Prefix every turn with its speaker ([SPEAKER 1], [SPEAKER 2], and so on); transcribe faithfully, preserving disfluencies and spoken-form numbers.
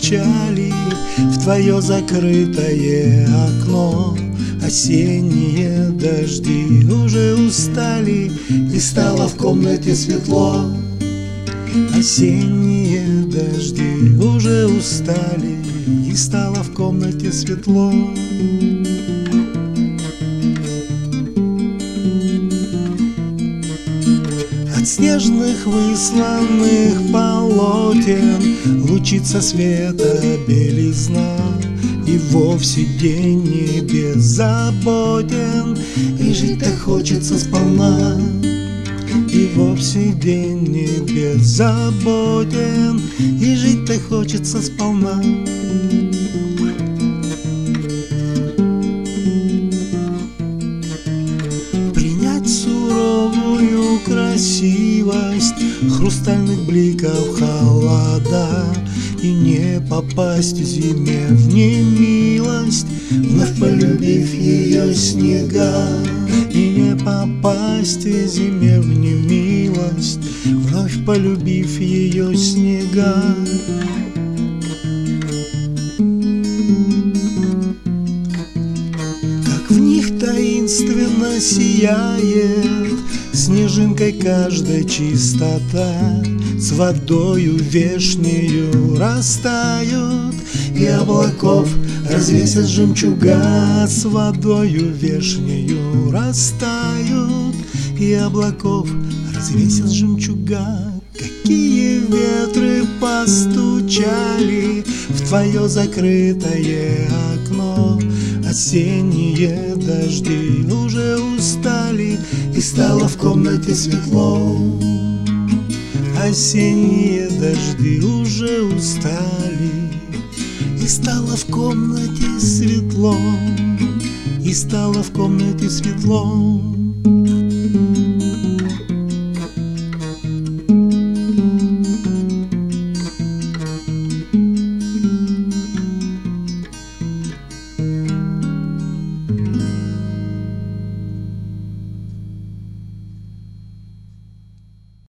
[SPEAKER 1] постучали в твое закрытое окно. Осенние дожди уже устали, и стало в комнате светло. Осенние дожди уже устали, и стало в комнате светло. От снежных высланных полотен лучится света белизна, и вовсе день не беззаботен, и жить-то хочется сполна. И вовсе день не беззаботен, и жить-то хочется сполна. Принять суровую красивость хрустальных бликов холода и не попасть зиме в немилость, вновь полюбив ее снега. И не попасть зиме в немилость, вновь полюбив ее снега. Как в них таинственно сияет снежинкой каждая чистота, с водою вешнею растают, и облаков развесят жемчуга. С водою вешнею растают, и облаков развесят жемчуга. Какие ветры постучали в твое закрытое окно. Осенние дожди уже устали, и стало в комнате светло. Осенние дожди уже устали, и стало в комнате светло, и стало в комнате светло.